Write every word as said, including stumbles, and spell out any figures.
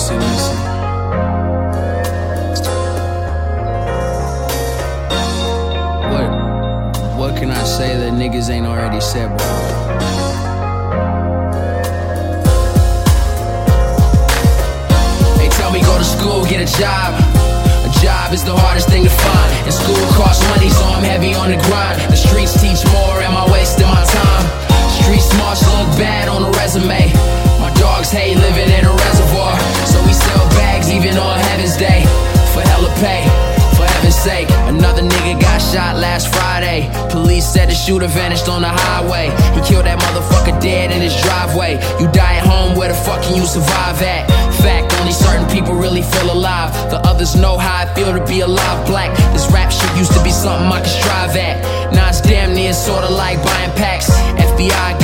listen, listen. What, what can I say that niggas ain't already said, bro? They tell me go to school, get a job. A job is the hardest thing to find. And school costs money, so I'm heavy on the grind. The streets teach more, am I wasting my time? Street smarts look bad on a resume. My dogs hate living in a reservoir, so we sell bags even on Heaven's Day. For hella pay, for heaven's sake. Another nigga got shot last Friday. Police said the shooter vanished on the highway. He killed that motherfucker dead in his driveway. You die at home, where the fuck can you survive at? Fact, only certain people really feel alive. The others know how I feel to be alive black. This rap shit used to be something I could strive at. Now it's damn near sorta like buying packs. F B I